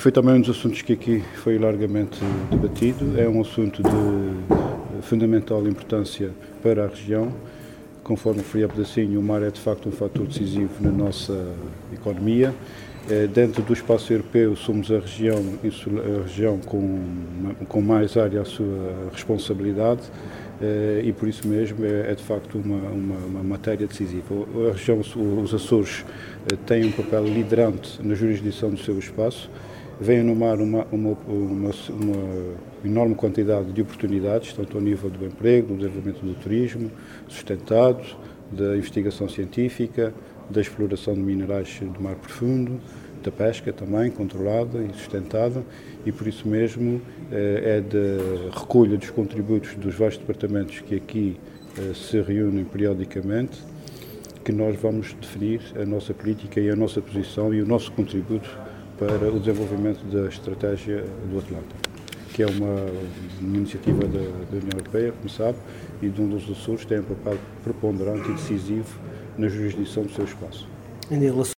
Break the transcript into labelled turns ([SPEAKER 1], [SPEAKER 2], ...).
[SPEAKER 1] Foi também um dos assuntos que aqui foi largamente debatido. É um assunto de fundamental importância para a região. Conforme referi há pedacinho, o mar é de facto um fator decisivo na nossa economia. Dentro do espaço europeu somos a região com mais área à sua responsabilidade e por isso mesmo é de facto uma matéria decisiva. A região, os Açores, têm um papel liderante na jurisdição do seu espaço, vem no mar uma enorme quantidade de oportunidades, tanto ao nível do emprego, do desenvolvimento do turismo sustentado, da investigação científica, da exploração de minerais do mar profundo, da pesca também controlada e sustentada, e por isso mesmo é de recolha dos contributos dos vários departamentos que aqui se reúnem periodicamente que nós vamos definir a nossa política e a nossa posição e o nosso contributo para o desenvolvimento da estratégia do Atlântico, que é uma iniciativa da União Europeia, como sabe, e de um dos Açores tem um papel preponderante e decisivo na jurisdição do seu espaço.